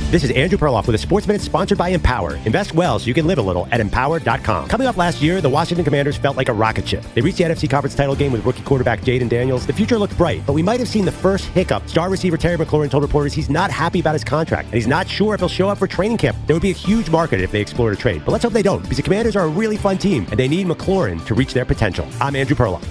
This is Andrew Perloff with a Sports Minute sponsored by Empower. Invest well so you can live a little at Empower.com. Coming off last year, the Washington Commanders felt like a rocket ship. They reached the NFC Conference title game with rookie quarterback Jaden Daniels. The future looked bright, but we might have seen the first hiccup. Star receiver Terry McLaurin told reporters he's not happy about his contract, and he's not sure if he'll show up for training camp. There would be a huge market if they explored a trade, but let's hope they don't, because the Commanders are a really fun team, and they need McLaurin to reach their potential. I'm Andrew Perloff.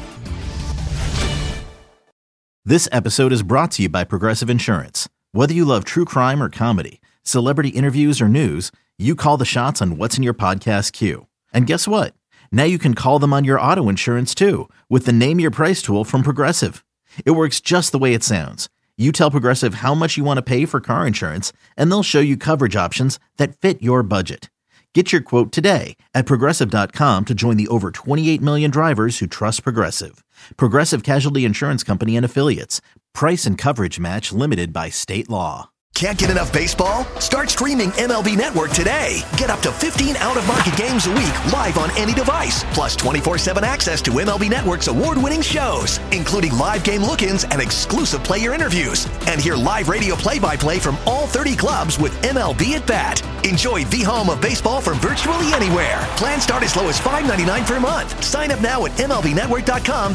This episode is brought to you by Progressive Insurance. Whether you love true crime or comedy, celebrity interviews or news, you call the shots on what's in your podcast queue. And guess what? Now you can call them on your auto insurance too with the Name Your Price tool from Progressive. It works just the way it sounds. You tell Progressive how much you want to pay for car insurance, and they'll show you coverage options that fit your budget. Get your quote today at Progressive.com to join the over 28 million drivers who trust Progressive. Progressive Casualty Insurance Company and Affiliates. Price and coverage match limited by state law. Can't get enough baseball? Start streaming MLB Network today. Get up to 15 out-of-market games a week live on any device. Plus 24/7 access to MLB Network's award-winning shows, including live game look-ins and exclusive player interviews. And hear live radio play-by-play from all 30 clubs with MLB at Bat. Enjoy the home of baseball from virtually anywhere. Plans start as low as $5.99 per month. Sign up now at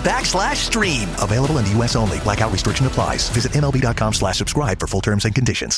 MLBNetwork.com/stream. Available in the U.S. only. Blackout restriction applies. Visit MLB.com/subscribe for full terms and conditions.